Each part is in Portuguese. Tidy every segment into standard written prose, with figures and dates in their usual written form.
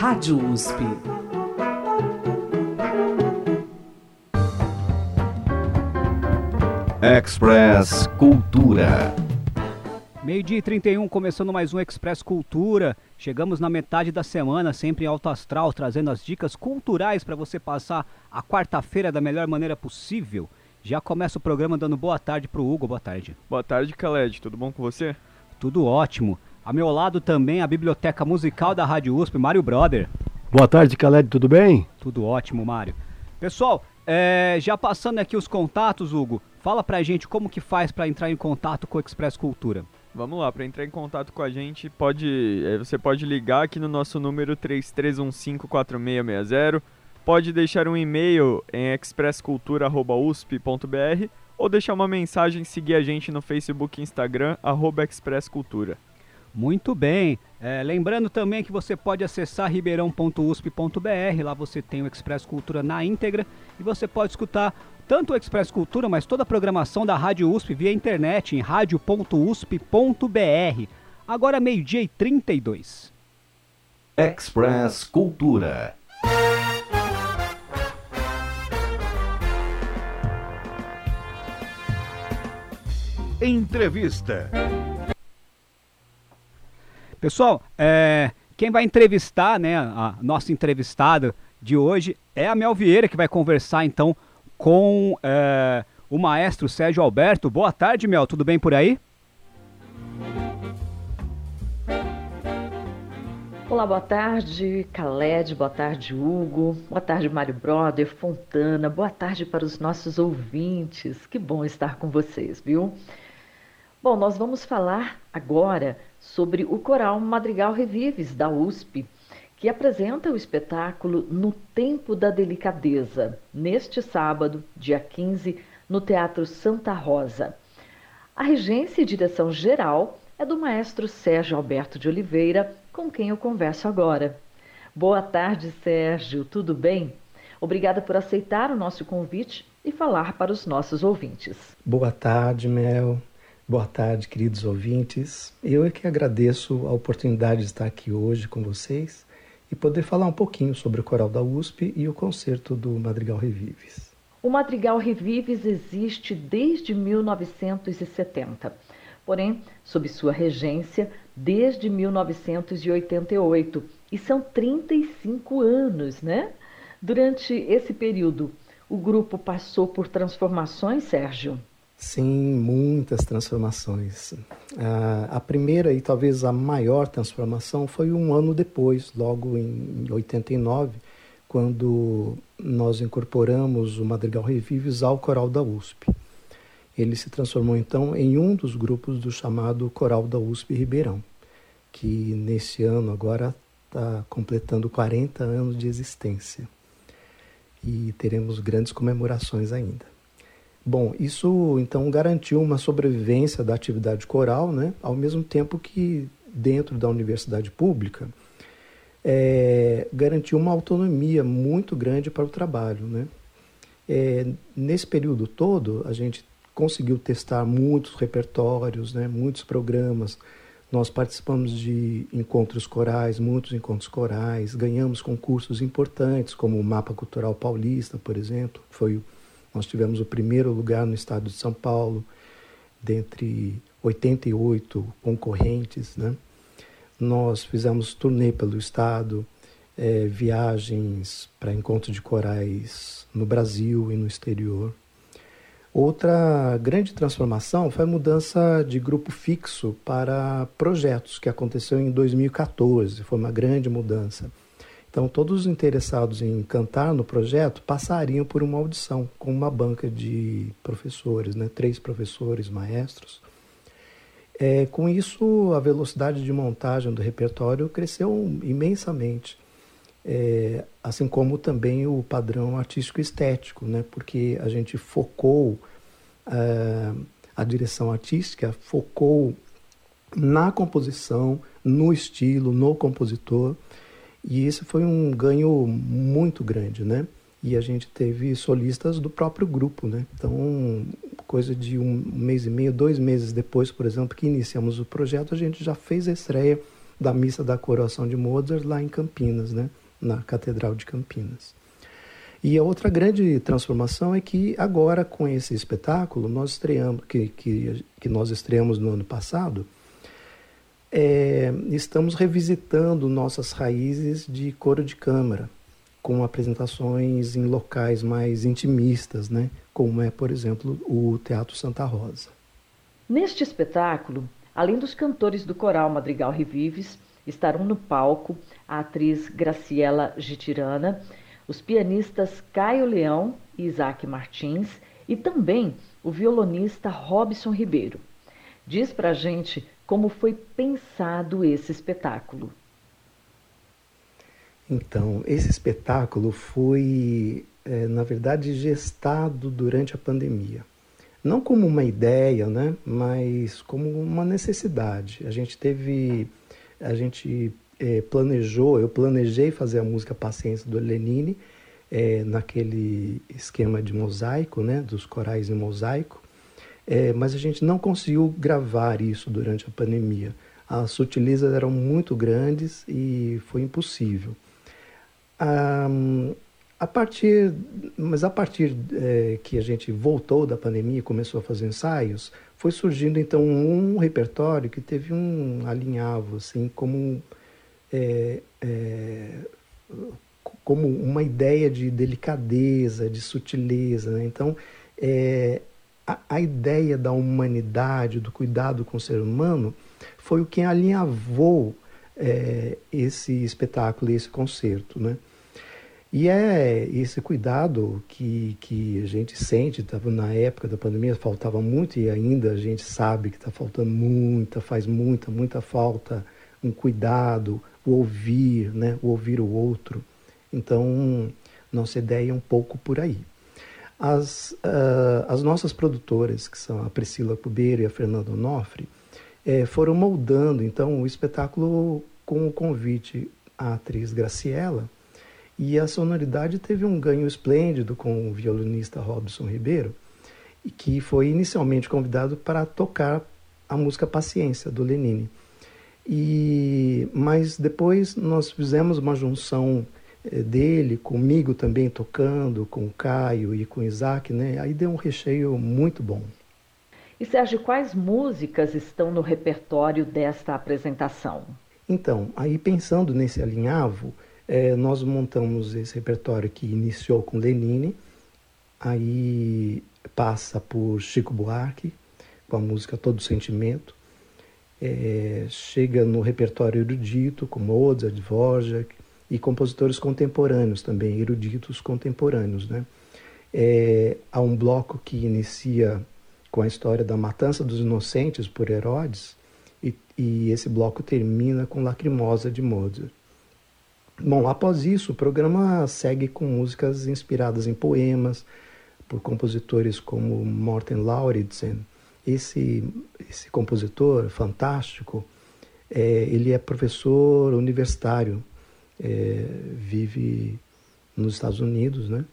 Rádio USP. Express Cultura. 12h31, começando mais um Express Cultura. Chegamos na metade da semana, sempre em alto astral, trazendo as dicas culturais para você passar a quarta-feira da melhor maneira possível. Já começa o programa dando boa tarde pro Hugo. Boa tarde. Boa tarde, Khaled. Tudo bom com você? Tudo ótimo. A meu lado também a biblioteca musical da Rádio USP, Mário Brother. Boa tarde, Khaled. Tudo bem? Tudo ótimo, Mário. Pessoal, já passando aqui os contatos, Hugo, fala pra gente como que faz para entrar em contato com o Express Cultura. Vamos lá, para entrar em contato com a gente, você pode ligar aqui no nosso número 33154660, pode deixar um e-mail em expresscultura@usp.br ou deixar uma mensagem e seguir a gente no Facebook e Instagram, @expresscultura. Muito bem. Lembrando também que você pode acessar ribeirão.usp.br, lá você tem o Express Cultura na íntegra e você pode escutar tanto o Express Cultura, mas toda a programação da Rádio USP via internet em radio.usp.br. Agora 12h32. Express Cultura. Entrevista. Pessoal, quem vai entrevistar, né, a nossa entrevistada de hoje é a Mel Vieira, que vai conversar então com o maestro Sérgio Alberto. Boa tarde, Mel, tudo bem por aí? Olá, boa tarde, Khaled, boa tarde, Hugo, boa tarde, Mário Brother, Fontana, boa tarde para os nossos ouvintes, que bom estar com vocês, viu? Bom, nós vamos falar agora sobre o Coral Madrigal Revives, da USP, que apresenta o espetáculo No Tempo da Delicadeza, neste sábado, dia 15, no Teatro Santa Rosa. A regência e direção geral é do maestro Sérgio Alberto de Oliveira, com quem eu converso agora. Boa tarde, Sérgio, tudo bem? Obrigada por aceitar o nosso convite e falar para os nossos ouvintes. Boa tarde, Mel. Boa tarde, queridos ouvintes. Eu é que agradeço a oportunidade de estar aqui hoje com vocês e poder falar um pouquinho sobre o Coral da USP e o concerto do Madrigal Revives. O Madrigal Revives existe desde 1970, porém, sob sua regência, desde 1988, e são 35 anos, né? Durante esse período, o grupo passou por transformações, Sérgio? Sim, muitas transformações. A primeira e talvez a maior transformação foi um ano depois, logo em 89, quando nós incorporamos o Madrigal Revives ao Coral da USP. Ele se transformou então em um dos grupos do chamado Coral da USP Ribeirão, que nesse ano agora está completando 40 anos de existência. E teremos grandes comemorações ainda. Bom, isso então garantiu uma sobrevivência da atividade coral, né? Ao mesmo tempo que dentro da universidade pública garantiu uma autonomia muito grande para o trabalho, né? Nesse período todo a gente conseguiu testar muitos repertórios, né? Muitos programas. Nós participamos de encontros corais, muitos encontros corais, ganhamos concursos importantes como o Mapa Cultural Paulista, por exemplo, nós tivemos o primeiro lugar no estado de São Paulo, dentre 88 concorrentes, né? Nós fizemos turnê pelo estado, viagens para encontros de corais no Brasil e no exterior. Outra grande transformação foi a mudança de grupo fixo para projetos, que aconteceu em 2014, foi uma grande mudança. Então, todos os interessados em cantar no projeto passariam por uma audição com uma banca de professores, né? 3 professores, maestros. Com isso, a velocidade de montagem do repertório cresceu imensamente, assim como também o padrão artístico-estético, né? Porque a gente focou, a direção artística focou na composição, no estilo, no compositor. E esse foi um ganho muito grande, né? E a gente teve solistas do próprio grupo, né? Então, coisa de um mês e meio, 2 meses depois, por exemplo, que iniciamos o projeto, a gente já fez a estreia da missa da coroação de Mozart lá em Campinas, né? Na Catedral de Campinas. E a outra grande transformação é que agora, com esse espetáculo, nós estreamos, que nós estreamos no ano passado, estamos revisitando nossas raízes de coro de câmara, com apresentações em locais mais intimistas, né? Como é, por exemplo, o Teatro Santa Rosa. Neste espetáculo, além dos cantores do Coral Madrigal Revives, estarão no palco a atriz Graciela Gitirana, os pianistas Caio Leão e Isaac Martins e também o violonista Robson Ribeiro. Diz pra gente como foi pensado esse espetáculo. Então, esse espetáculo foi, na verdade, gestado durante a pandemia. Não como uma ideia, né, mas como uma necessidade. Eu planejei fazer a música Paciência do Lenine, naquele esquema de mosaico, né, dos corais em mosaico, mas a gente não conseguiu gravar isso durante a pandemia. As sutilezas eram muito grandes e foi impossível. A partir que a gente voltou da pandemia e começou a fazer ensaios, foi surgindo então um repertório que teve um alinhavo, assim, como uma ideia de delicadeza, de sutileza, né? Então, a ideia da humanidade, do cuidado com o ser humano, foi o que alinhavou esse espetáculo e esse concerto, né? E é esse cuidado que a gente sente, na época da pandemia faltava muito e ainda a gente sabe que está faltando faz muita falta, um cuidado, o ouvir, né? O ouvir o outro. Então, nossa ideia é um pouco por aí. As nossas produtoras, que são a Priscila Cubeiro e a Fernanda Onofre, foram moldando então o espetáculo com o convite à atriz Graciela, e a sonoridade teve um ganho esplêndido com o violonista Robson Ribeiro, que foi inicialmente convidado para tocar a música Paciência, do Lenine. Mas depois nós fizemos uma junção dele, comigo também tocando, com o Caio e com o Isaac, né? Aí deu um recheio muito bom. E Sérgio, quais músicas estão no repertório desta apresentação? Então, aí pensando nesse alinhavo, nós montamos esse repertório que iniciou com Lenine, aí passa por Chico Buarque, com a música Todo Sentimento, chega no repertório erudito, com Mozart, Dvorak, e compositores contemporâneos também, eruditos contemporâneos, né? Há um bloco que inicia com a história da matança dos inocentes por Herodes, e esse bloco termina com Lacrimosa, de Mozart. Bom, após isso, o programa segue com músicas inspiradas em poemas, por compositores como Morten Lauridsen. Esse compositor fantástico, ele é professor universitário, vive nos Estados Unidos, né?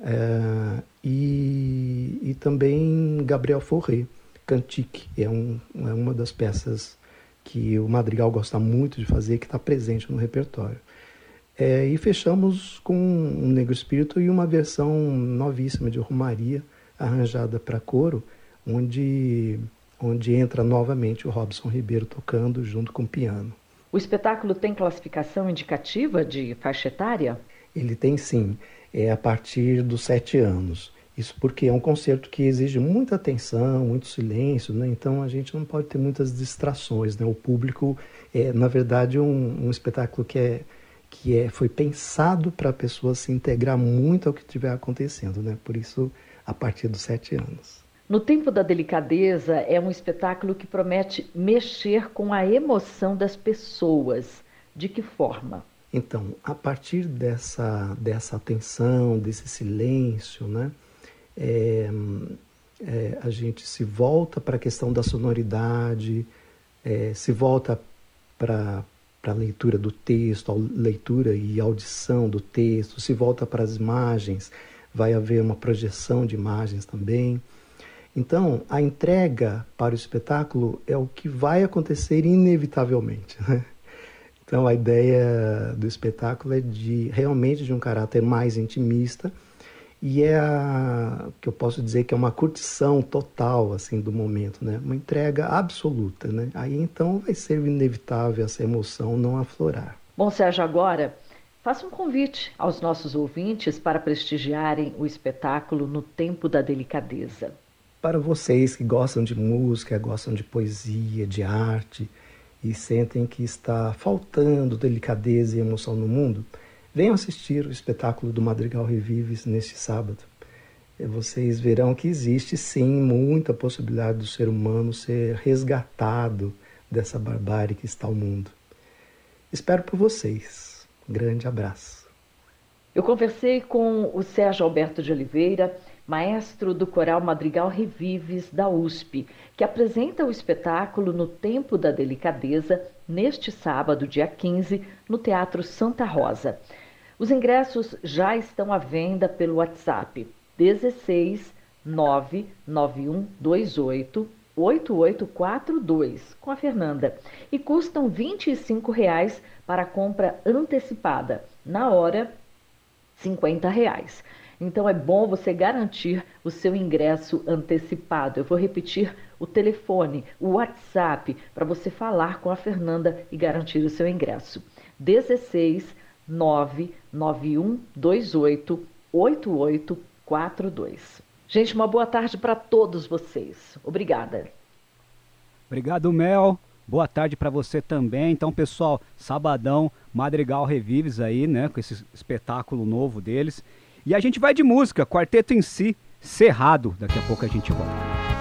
E também Gabriel Fauré, Cantique, é uma das peças que o Madrigal gosta muito de fazer, que está presente no repertório. E fechamos com um Negro Espírito e uma versão novíssima de Romaria, arranjada para coro, onde entra novamente o Robson Ribeiro tocando junto com o piano. O espetáculo tem classificação indicativa de faixa etária? Ele tem sim, a partir dos 7 anos. Isso porque é um concerto que exige muita atenção, muito silêncio, né? Então a gente não pode ter muitas distrações, né? O público na verdade, um espetáculo que foi pensado para a pessoa se integrar muito ao que estiver acontecendo, né? Por isso, a partir dos 7 anos. No Tempo da Delicadeza é um espetáculo que promete mexer com a emoção das pessoas. De que forma? Então, a partir dessa atenção, desse silêncio, né? A gente se volta para a questão da sonoridade, se volta para a leitura do texto, a leitura e audição do texto, se volta para as imagens, vai haver uma projeção de imagens também. Então, a entrega para o espetáculo é o que vai acontecer inevitavelmente, né? Então a ideia do espetáculo é realmente de um caráter mais intimista e que eu posso dizer que é uma curtição total assim do momento, né? Uma entrega absoluta, né? Aí então vai ser inevitável essa emoção não aflorar. Bom, Sérgio, agora faça um convite aos nossos ouvintes para prestigiarem o espetáculo No Tempo da Delicadeza. Para vocês que gostam de música, gostam de poesia, de arte e sentem que está faltando delicadeza e emoção no mundo, venham assistir o espetáculo do Madrigal Revives neste sábado. Vocês verão que existe sim muita possibilidade do ser humano ser resgatado dessa barbárie que está o mundo. Espero por vocês. Grande abraço. Eu conversei com o Sérgio Alberto de Oliveira, maestro do Coral Madrigal Revives da USP, que apresenta o espetáculo No Tempo da Delicadeza, neste sábado, dia 15, no Teatro Santa Rosa. Os ingressos já estão à venda pelo WhatsApp 16 99128 8842 com a Fernanda e custam R$ 25 para a compra antecipada. Na hora, R$ 50. Então é bom você garantir o seu ingresso antecipado. Eu vou repetir o telefone, o WhatsApp, para você falar com a Fernanda e garantir o seu ingresso. 16 99128 8842. Gente, uma boa tarde para todos vocês. Obrigada. Obrigado, Mel. Boa tarde para você também. Então, pessoal, sabadão, Madrigal Revives aí, né, com esse espetáculo novo deles. E a gente vai de música, Quarteto em Si, Cerrado. Daqui a pouco a gente volta.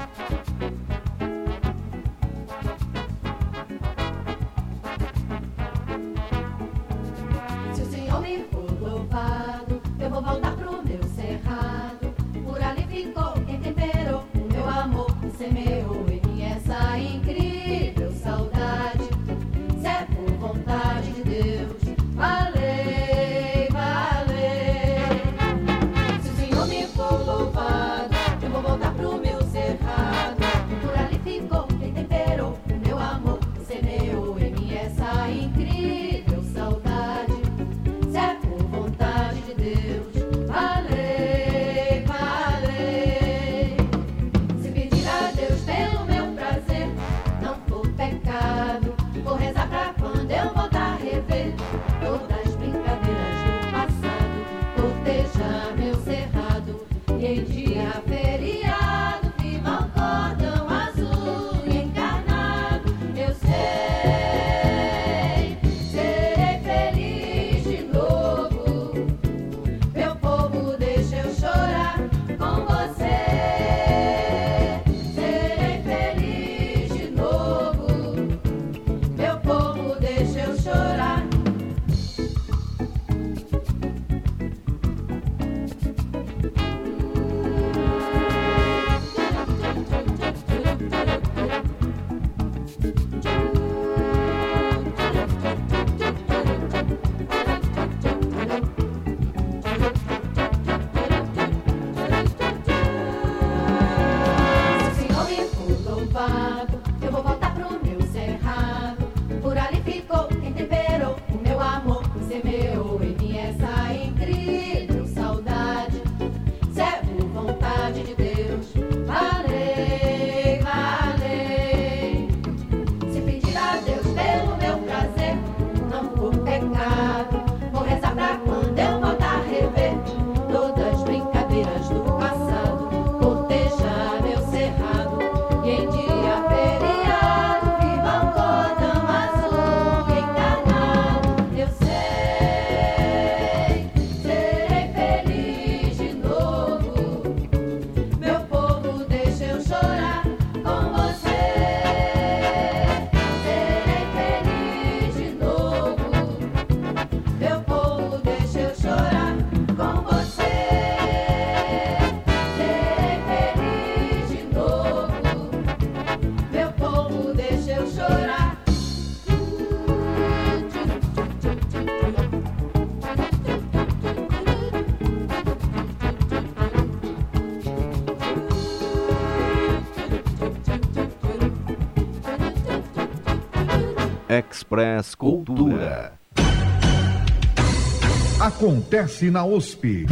Se o Senhor me for louvado, eu vou voltar pro meu cerrado. Por ali ficou quem temperou o meu amor e semeou em mim essa incrível saudade. Se é por vontade de Deus, valei, valei. Se o Senhor me for louvado, eu vou voltar pro meu cerrado. Por ali ficou quem temperou o meu amor e semeou em mim essa incrível saudade. Se é por Express Cultura. Acontece na USP.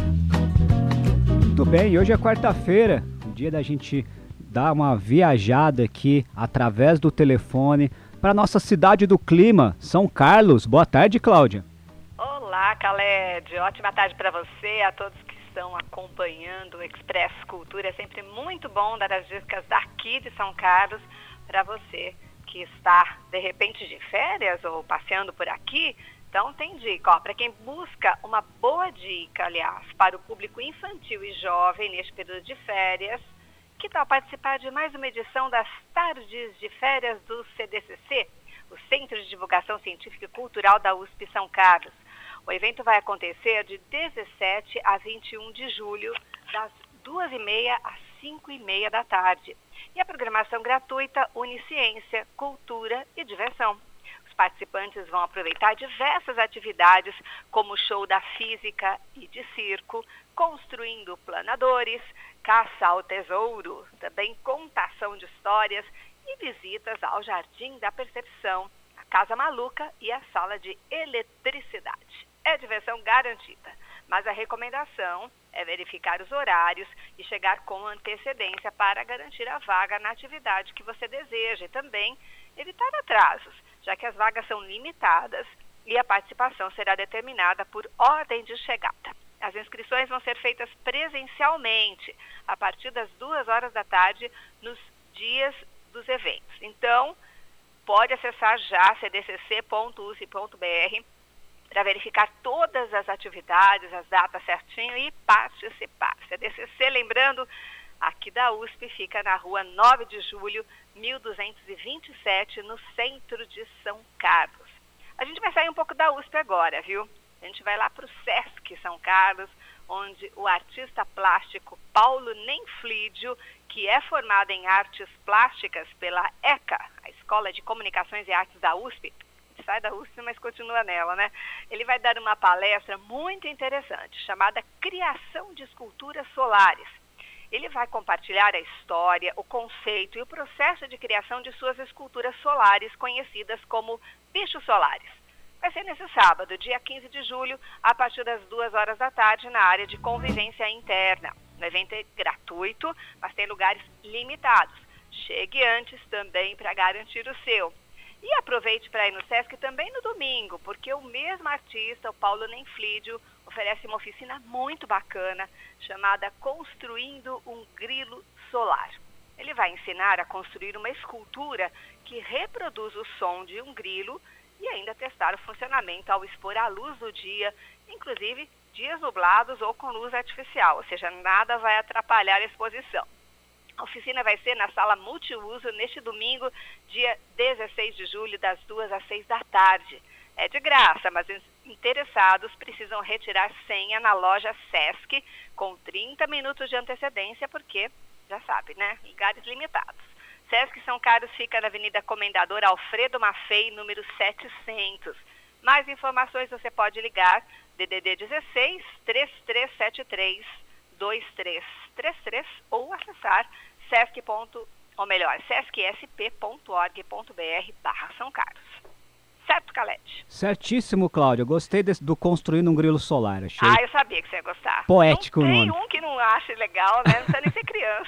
Muito bem, hoje é quarta-feira, o dia da gente dar uma viajada aqui através do telefone para nossa cidade do clima, São Carlos. Boa tarde, Cláudia. Olá, Khaled. Ótima tarde para você, a todos que estão acompanhando o Express Cultura. É sempre muito bom dar as dicas daqui de São Carlos para você que está, de repente, de férias ou passeando por aqui. Então tem dica, para quem busca uma boa dica, aliás, para o público infantil e jovem neste período de férias, que tal participar de mais uma edição das Tardes de Férias do CDCC, o Centro de Divulgação Científica e Cultural da USP São Carlos. O evento vai acontecer de 17 a 21 de julho, das 2h30 às 5h30 da tarde. E a programação gratuita une ciência, cultura e diversão. Participantes vão aproveitar diversas atividades, como show da física e de circo, construindo planadores, caça ao tesouro, também contação de histórias e visitas ao Jardim da Percepção, a Casa Maluca e a Sala de Eletricidade. É diversão garantida, mas a recomendação é verificar os horários e chegar com antecedência para garantir a vaga na atividade que você deseja e também evitar atrasos, já que as vagas são limitadas e a participação será determinada por ordem de chegada. As inscrições vão ser feitas presencialmente, a partir das 2h da tarde, nos dias dos eventos. Então, pode acessar já cdcc.usp.br para verificar todas as atividades, as datas certinho e participar. CDCC, lembrando, aqui da USP, fica na rua 9 de julho, 1227, no centro de São Carlos. A gente vai sair um pouco da USP agora, viu? A gente vai lá para o Sesc São Carlos, onde o artista plástico Paulo Nenflídio, que é formado em artes plásticas pela ECA, a Escola de Comunicações e Artes da USP, sai da USP, mas continua nela, né? Ele vai dar uma palestra muito interessante, chamada Criação de Esculturas Solares. Ele vai compartilhar a história, o conceito e o processo de criação de suas esculturas solares, conhecidas como bichos solares. Vai ser nesse sábado, dia 15 de julho, a partir das 2h da tarde, na área de convivência interna. O evento é gratuito, mas tem lugares limitados. Chegue antes também para garantir o seu. E aproveite para ir no Sesc também no domingo, porque o mesmo artista, o Paulo Nenflídio, oferece uma oficina muito bacana, chamada Construindo um Grilo Solar. Ele vai ensinar a construir uma escultura que reproduz o som de um grilo e ainda testar o funcionamento ao expor à luz do dia, inclusive dias nublados ou com luz artificial, ou seja, nada vai atrapalhar a exposição. A oficina vai ser na sala multiuso neste domingo, dia 16 de julho, das 2 às 6 da tarde. É de graça, mas interessados precisam retirar senha na loja Sesc com 30 minutos de antecedência, porque, já sabe, né? Lugares limitados. Sesc São Carlos fica na Avenida Comendador Alfredo Maffei, número 700. Mais informações você pode ligar, DDD 16 3373 2333 ou acessar sescsp.org.br/São Carlos. Certo, Khaled? Certíssimo, Cláudia. Gostei do Construindo um Grilo Solar. Achei eu sabia que você ia gostar. Poético o nome. Tem um que não acha legal, né? Não precisa nem ser criança.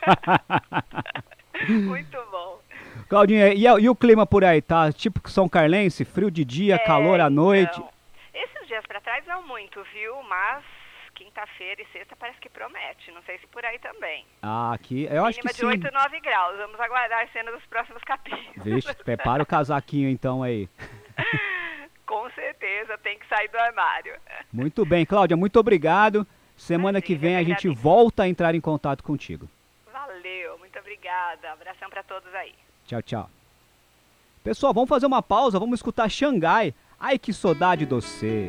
Muito bom. Claudinha, e o clima por aí? Tá tipo São Carlense? Frio de dia, calor à noite? Então, esses dias pra trás não muito, viu? Mas quinta-feira e sexta parece que promete. Não sei se por aí também. Aqui, eu acho que sim. Mínima de 8 e 9 graus. Vamos aguardar as cenas dos próximos capítulos. Vixe, prepara o casaquinho então aí. Com certeza, tem que sair do armário. Muito bem, Cláudia, muito obrigado. Semana que vem a gente volta a entrar em contato contigo. Valeu, muito obrigada. Abração pra todos aí. Tchau, tchau. Pessoal, vamos fazer uma pausa, vamos escutar Xangai. Ai, que saudade de você.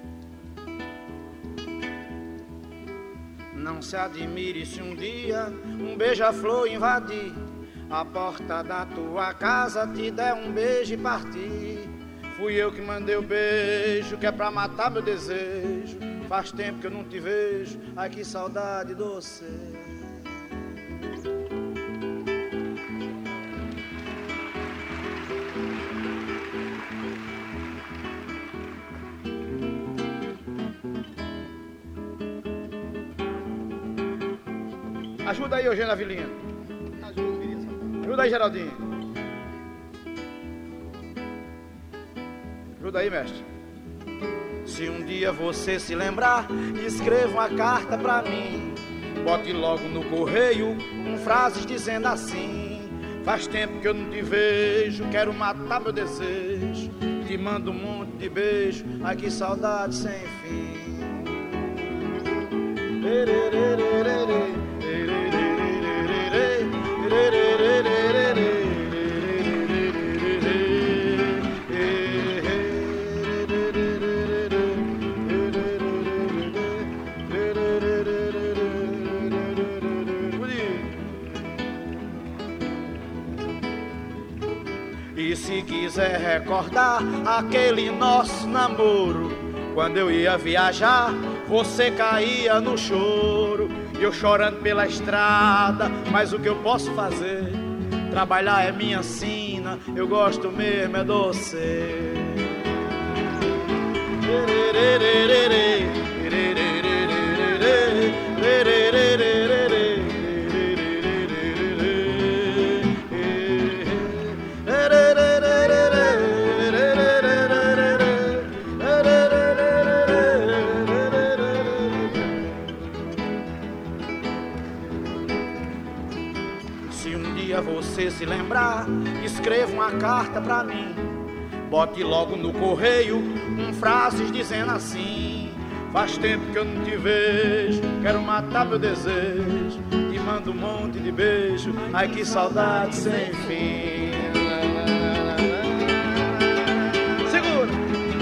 Não se admire se um dia um beija-flor invadir a porta da tua casa, te der um beijo e partir. Fui eu que mandei o beijo, que é pra matar meu desejo. Faz tempo que eu não te vejo, ai que saudade doce. Ajuda aí, Eugênio Avelino. Ajuda aí, Geraldinho. Ajuda aí, mestre. Se um dia você se lembrar, escreva uma carta pra mim. Bote logo no correio com frases dizendo assim: faz tempo que eu não te vejo, quero matar meu desejo. Te mando um monte de beijo, ai que saudade sem fim. E se quiser recordar aquele nosso namoro, quando eu ia viajar, você caía no choro, e eu chorando pela estrada, mas o que eu posso fazer? Trabalhar é minha sina, eu gosto mesmo é doce. Você se lembrar, escreva uma carta pra mim. Bote logo no correio com frases dizendo assim: faz tempo que eu não te vejo, quero matar meu desejo. Te mando um monte de beijo, ai que saudade sem fim. Segura!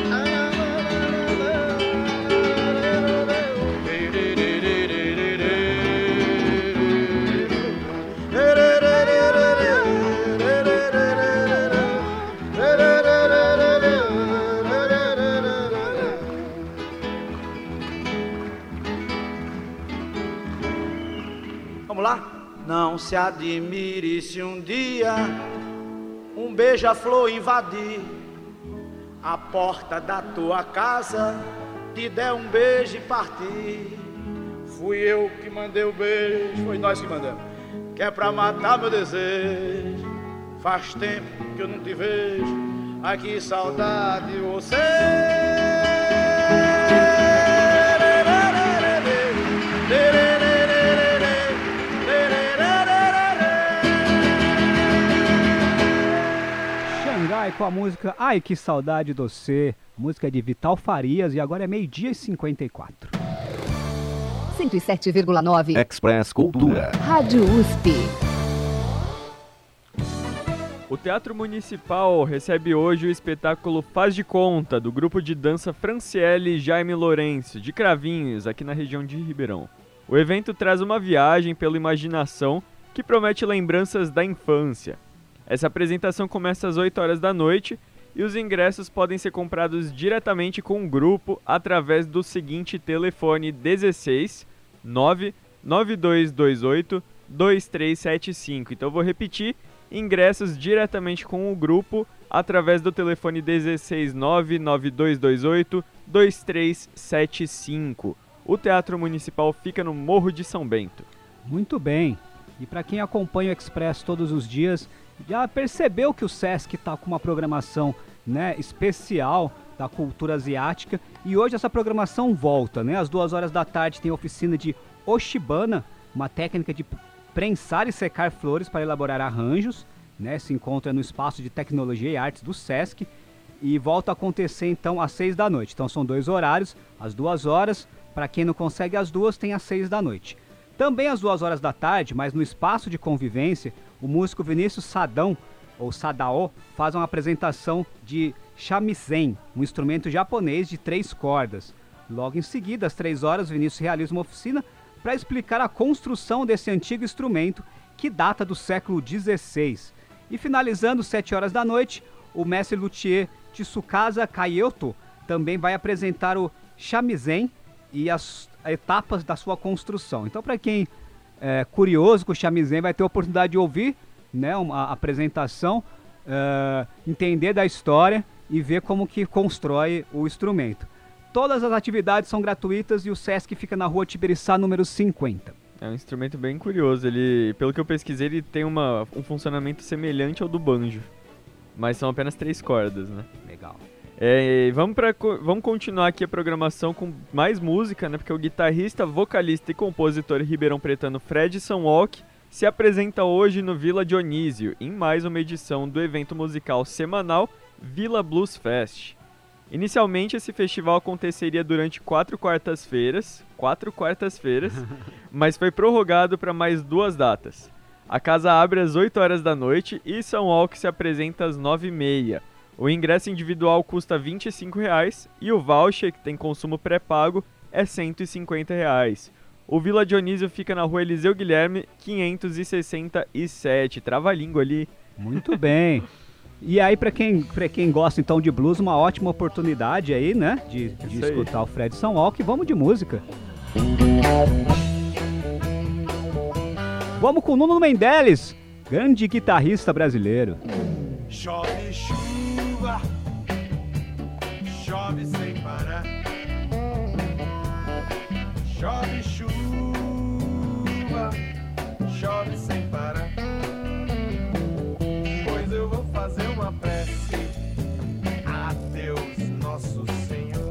Não se admire se um dia um beija-flor invadir a porta da tua casa, te der um beijo e partir. Fui eu que mandei o beijo, foi nós que mandamos, que é pra matar meu desejo. Faz tempo que eu não te vejo, ai que saudade de você. Com a música Ai Que Saudade de Você, música de Vital Farias, e agora é 12h54. 107,9 Express Cultura. Rádio USP. O Teatro Municipal recebe hoje o espetáculo Faz de Conta, do grupo de dança Franciele e Jaime Lourenço, de Cravinhos, aqui na região de Ribeirão. O evento traz uma viagem pela imaginação que promete lembranças da infância. Essa apresentação começa às 8 horas da noite e os ingressos podem ser comprados diretamente com o grupo através do seguinte telefone 16 99228 2375. Então eu vou repetir, ingressos diretamente com o grupo através do telefone 16 99228 2375. O Teatro Municipal fica no Morro de São Bento. Muito bem. E para quem acompanha o Expresso todos os dias, já percebeu que o Sesc está com uma programação, né, especial da cultura asiática, e hoje essa programação volta, né? Às 2 horas da tarde tem a oficina de Oshibana, uma técnica de prensar e secar flores para elaborar arranjos, né? Se encontra no Espaço de Tecnologia e Artes do Sesc e volta a acontecer então às 6 da noite. Então são 2 horários, às 2 horas, para quem não consegue às 2 tem às 6 da noite. Também às 2 horas da tarde, mas no Espaço de Convivência, o músico Vinícius Sadão, ou Sadao, faz uma apresentação de shamisen, um instrumento japonês de 3 cordas. Logo em seguida, às 3 horas, Vinícius realiza uma oficina para explicar a construção desse antigo instrumento que data do século XVI. E finalizando, 7 horas da noite, o mestre luthier Tsukasa Kaioto também vai apresentar o shamisen e as etapas da sua construção. Então, para quem é curioso com o shamisen, vai ter a oportunidade de ouvir, né, uma apresentação, entender da história e ver como que constrói o instrumento. Todas as atividades são gratuitas e o Sesc fica na rua Tibiriçá, número 50. É um instrumento bem curioso. Ele, pelo que eu pesquisei, ele tem um funcionamento semelhante ao do banjo, mas são apenas 3 cordas, né? Legal. Vamos continuar aqui a programação com mais música, né? Porque o guitarrista, vocalista e compositor ribeirão-pretano Fred Sanwalk se apresenta hoje no Vila Dionísio, em mais uma edição do evento musical semanal Vila Blues Fest. Inicialmente, esse festival aconteceria durante 4 quartas-feiras, mas foi prorrogado para mais 2 datas. A casa abre às 8 horas da noite e Sanwalk se apresenta às 9h30. O ingresso individual custa R$ 25,00 e o voucher, que tem consumo pré-pago, é R$ 150,00. O Vila Dionísio fica na rua Eliseu Guilherme, 567. Trava a língua ali. Muito bem. E aí, pra quem gosta então de blues, uma ótima oportunidade aí, né? De escutar o Fred Sanwalk. Vamos de música. Vamos com o Nuno Mendeles, grande guitarrista brasileiro. Chove chuva, chove sem parar. Chove chuva, chove sem parar. Pois eu vou fazer uma prece a Deus nosso Senhor,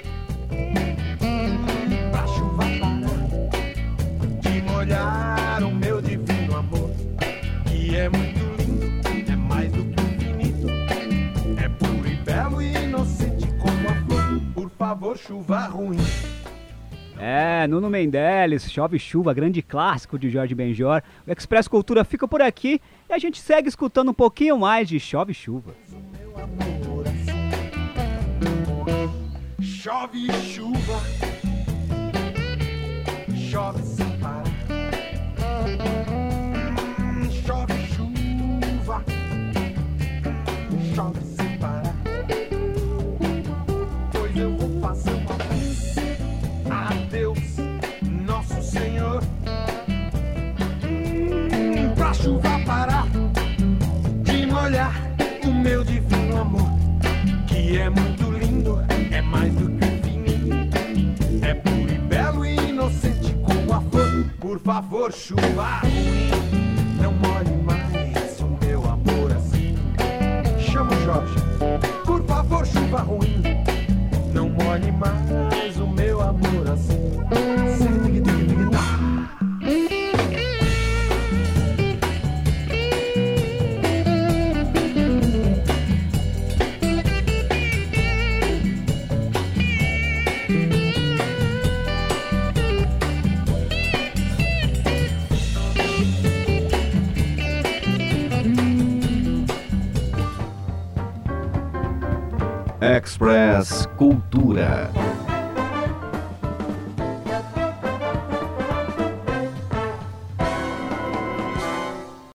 pra chuva parar de molhar o meu divino amor, que é muito lindo, é mais do que infinito, é puro e belo e inocente como a flor. Por favor, chuva ruim. Nuno Mendeles, Chove Chuva, grande clássico de Jorge Benjor. O Expresso Cultura fica por aqui e a gente segue escutando um pouquinho mais de Chove Chuva. Chove chuva, chove sem parar. Chove chuva, chove sem parar. Pois eu vou fazer uma prece a Deus nosso Senhor, pra chuva parar de molhar o meu divino amor, que é muito lindo, é mais do que infinito, é puro e belo e inocente como a flor. Por favor, chuva ruim, não molhe mais o meu amor assim. Chama o Jorge. Por favor, chuva ruim, não molhe mais o meu amor assim. Express Cultura.